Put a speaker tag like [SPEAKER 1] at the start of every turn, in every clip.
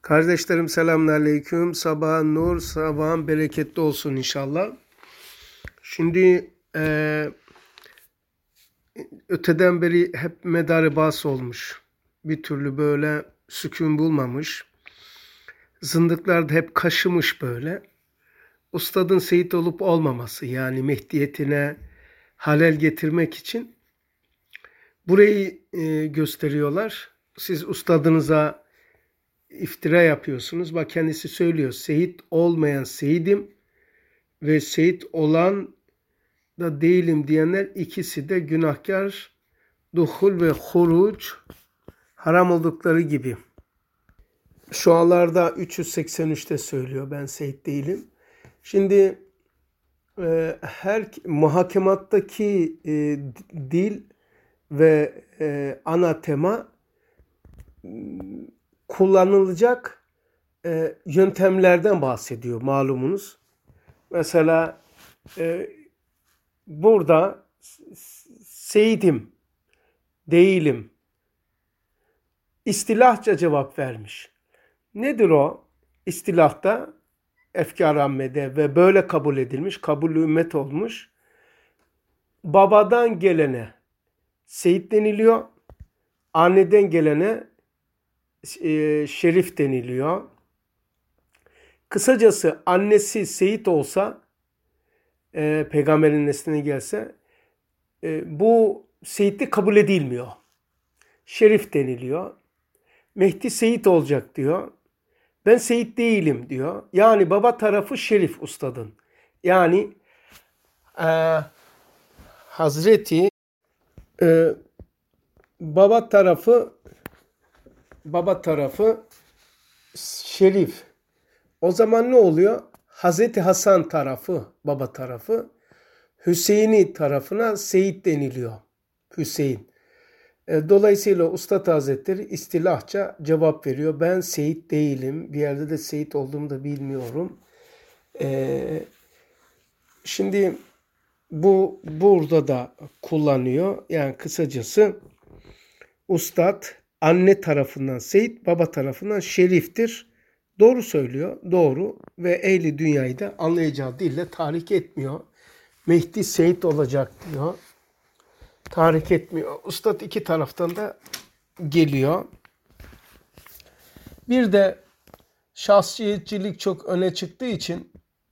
[SPEAKER 1] Kardeşlerim selamünaleyküm. Sabahın nur, sabahın bereketli olsun inşallah. Şimdi öteden beri hep medarı bas olmuş. Bir türlü böyle sükun bulmamış. Zındıklar da hep kaşımış böyle. Ustadın seyit olup olmaması, yani mehdiyetine halel getirmek için burayı gösteriyorlar. Siz ustadınıza iftira yapıyorsunuz. Bak, kendisi söylüyor. Seyit olmayan seyidim ve seyit olan da değilim diyenler ikisi de günahkar, duhul ve huruc haram oldukları gibi. Şualarda 383'te söylüyor, ben seyit değilim. Şimdi her muhakemattaki dil ve ana tema kullanılacak yöntemlerden bahsediyor malumunuz. Mesela burada seyidim, değilim, istilahça cevap vermiş. Nedir o? İstilahta, efkar ammede ve böyle kabul edilmiş, kabul ümmet olmuş. Babadan gelene seyit deniliyor, anneden gelene şerif deniliyor. Kısacası annesi seyit olsa, peygamberin nesline gelse, bu seyitlik kabul edilmiyor. Şerif deniliyor. Mehdi seyit olacak diyor. Ben seyit değilim diyor. Yani baba tarafı şerif ustadın. Yani Hazreti baba tarafı şerif. O zaman ne oluyor? Hazreti Hasan tarafı, baba tarafı, Hüseyin'i tarafına seyit deniliyor. Hüseyin. Dolayısıyla Ustad Hazretleri istilahça cevap veriyor. Ben seyit değilim. Bir yerde de seyit olduğumu da bilmiyorum. Şimdi bu burada da kullanıyor. Yani kısacası Ustad anne tarafından seyit, baba tarafından şeriftir. Doğru söylüyor. Doğru. Ve ehli dünyayı da anlayacağı dille tahrik etmiyor. Mehdi seyit olacak diyor. Tahrik etmiyor. Ustad iki taraftan da geliyor. Bir de şahsiyetçilik çok öne çıktığı için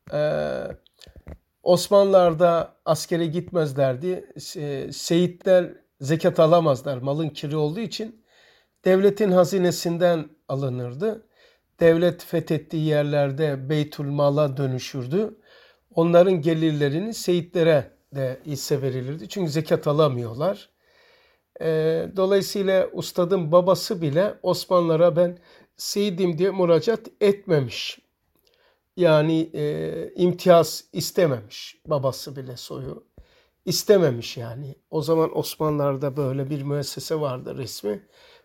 [SPEAKER 1] Osmanlılar'da askere gitmezlerdi. Seyitler zekat alamazlar. Malın kiri olduğu için devletin hazinesinden alınırdı. Devlet fethettiği yerlerde Beytülmal'a dönüşürdü. Onların gelirlerini seyitlere de hisse verilirdi. Çünkü zekat alamıyorlar. Dolayısıyla ustadın babası bile Osmanlılara ben seyidim diye müracaat etmemiş. Yani imtiyaz istememiş. Babası bile soyu istememiş yani. O zaman Osmanlılar'da böyle bir müessese vardı resmi.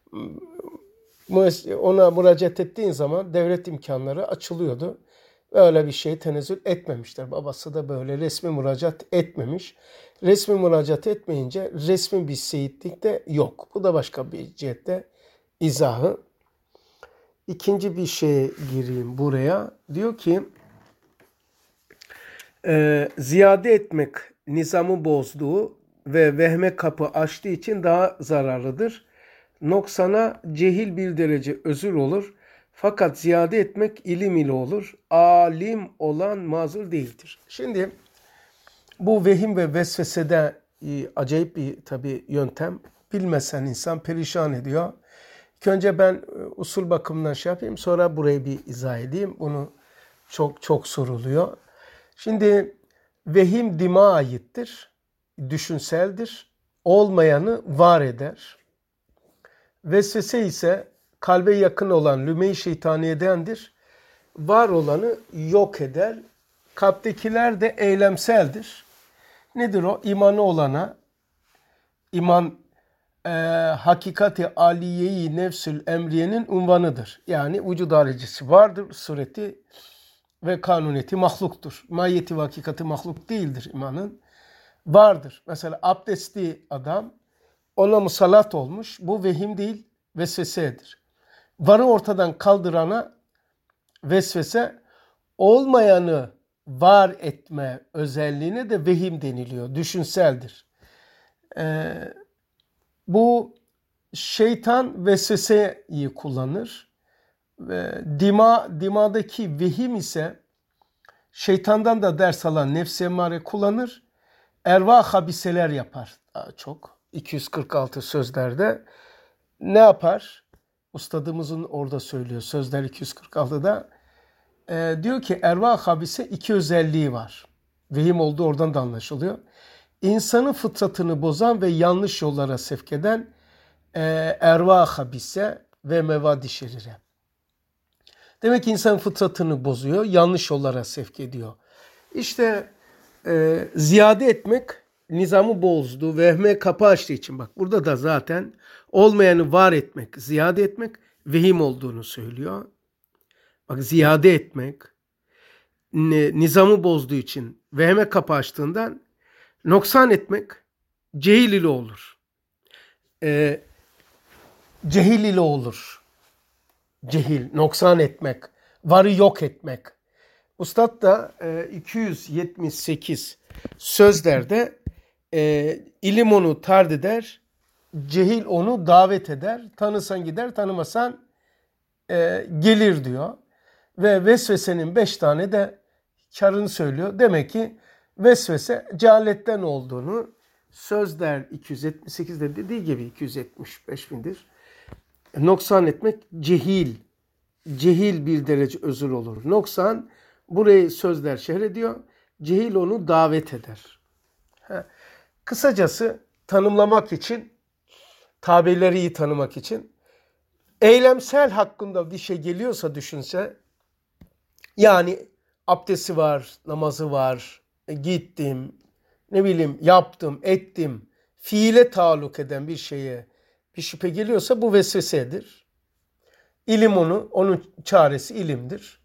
[SPEAKER 1] Ona müracaat ettiğin zaman devlet imkanları açılıyordu. Öyle bir şey tenezzül etmemişler. Babası da böyle resmi müracaat etmemiş. Resmi müracaat etmeyince resmi bir seyitlik de yok. Bu da başka bir cihette izahı. İkinci bir şeye gireyim buraya. Diyor ki ziyade etmek nizamı bozduğu ve vehme kapı açtığı için daha zararlıdır. Noksana cehil bir derece özür olur. Fakat ziyade etmek ilim ile olur. Alim olan mazur değildir. Şimdi bu vehim ve vesvesede acayip bir tabii yöntem. Bilmesen insan perişan ediyor. İlk önce ben usul bakımından şey yapayım. Sonra burayı bir izah edeyim. Bunu çok soruluyor. Şimdi vehim dima aittir. Düşünseldir. Olmayanı var eder. Vesvese ise kalbe yakın olan lüme-i şeytaniyedendir. Var olanı yok eder. Kalptekiler de eylemseldir. Nedir o? İmanı olana, iman hakikati aliyeyi nefsül emriyenin unvanıdır. Yani vücud haricisi vardır, sureti ve kanuniyeti mahluktur. Mahiyeti ve hakikati mahluk değildir imanın. Vardır. Mesela abdestli adam, ona musallat olmuş. Bu vehim değil, vesvesedir. Varı ortadan kaldırana vesvese olmayanı var etme özelliğine de vehim deniliyor. Düşünseldir. Bu şeytan vesveseyi kullanır. Dimadaki vehim ise şeytandan da ders alan nefs-i emmare kullanır. Erva habiseler yapar daha çok. 246 sözlerde ne yapar? Ustadımızın orada söylüyor. Sözler 246'da. Diyor ki erva habise iki özelliği var. Vehim olduğu oradan da anlaşılıyor. İnsanın fıtratını bozan ve yanlış yollara sevk eden erva habise ve mevadi şerire. Demek ki insanın fıtratını bozuyor, yanlış yollara sevk ediyor. İşte ziyade etmek nizamı bozdu, vehme kapı açtığı için bak burada da zaten olmayanı var etmek, ziyade etmek vehim olduğunu söylüyor. Bak ziyade etmek nizamı bozduğu için vehme kapı açtığından noksan etmek cehil ile olur. Cehil ile olur. Cehil, noksan etmek, varı yok etmek. Ustad da 278 sözlerde ilim onu tard eder, cehil onu davet eder, tanısan gider, tanımasan gelir diyor. Ve vesvesenin 5 tane de karını söylüyor. Demek ki vesvese cehaletten olduğunu sözler 278'de dediği gibi 275 bindir. Noksan etmek cehil. Cehil bir derece özür olur. Noksan burayı sözler şerh ediyor. Cehil onu davet eder. Kısacası tanımlamak için, tabirleri iyi tanımak için eylemsel hakkında bir şey geliyorsa düşünse, yani abdesti var, namazı var, gittim, ne bileyim yaptım, ettim, fiile taalluk eden bir şeye bir şüphe geliyorsa bu vesvesedir. İlim onun çaresi ilimdir.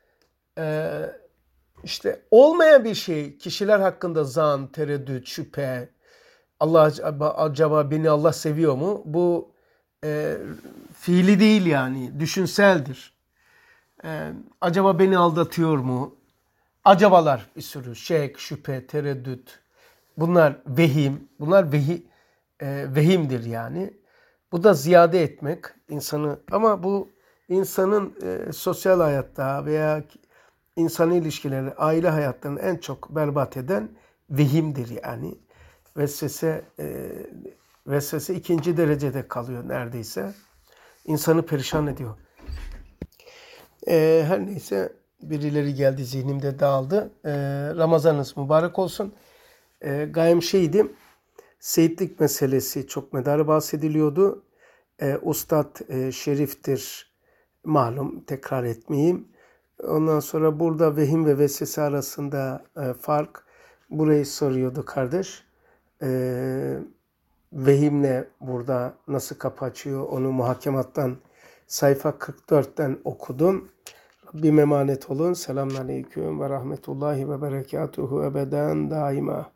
[SPEAKER 1] İşte olmayan bir şey, kişiler hakkında zan, tereddüt, şüphe, acaba beni Allah seviyor mu? Bu fiili değil yani, düşünseldir. Acaba beni aldatıyor mu? Acabalar bir sürü, şek, şüphe, tereddüt. Bunlar vehim, vehimdir yani. Bu da ziyade etmek insanı, ama bu insanın sosyal hayatta veya insani ilişkileri, aile hayatlarını en çok berbat eden vehimdir yani. Vesvese ikinci derecede kalıyor neredeyse. İnsanı perişan ediyor. Her neyse birileri geldi, zihnimde dağıldı. Ramazanınız mübarek olsun. Gayem şeydi, seyitlik meselesi çok medarı bahsediliyordu. Ustad şeriftir, malum, tekrar etmeyeyim. Ondan sonra burada vehim ve vesvese arasında fark, burayı soruyordu kardeş. Vehimle burada nasıl kapı açıyor, onu muhakemattan sayfa 44'ten okudum. Rabbime emanet olun. Selamünaleyküm ve rahmetullahi ve berekatuhu ebeden daima.